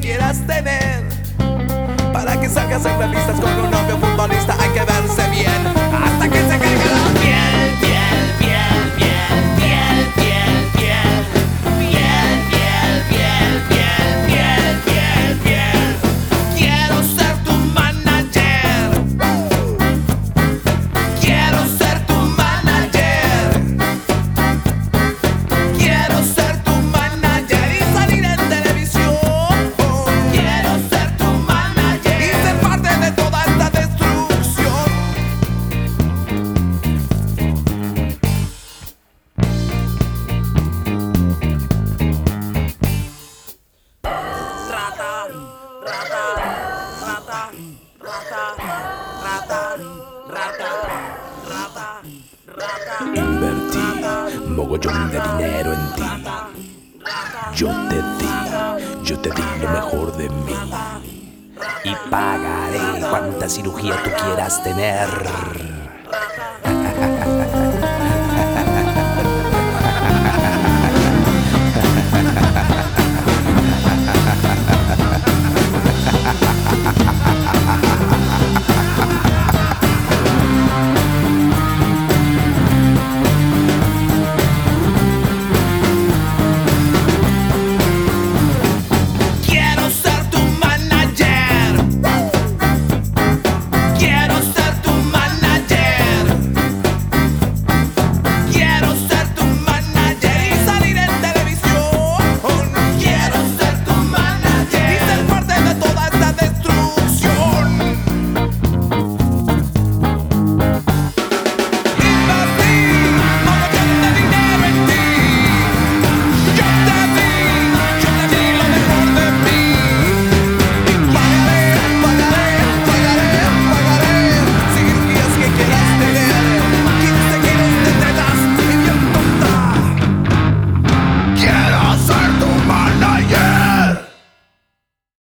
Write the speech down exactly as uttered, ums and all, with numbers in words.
quieras tener. Para que salgas en revistas con un novio futbolista hay que verse bien hasta que se caiga la piel, piel, piel, piel, piel, piel, piel, piel, piel, piel, piel, piel, piel, piel. Quiero ser tu manager. Quiero ser tu manager. Quiero ser tu manager y salir en televisión. Quiero ser tu manager y ser parte de toda esta destrucción. Rata, rata, rata, rata, rata, rata, rata, rata. Invertí mogollón de dinero en ti. Yo te di, yo te di lo mejor de mí. Y pagaré cuanta cirugía tú quieras tener.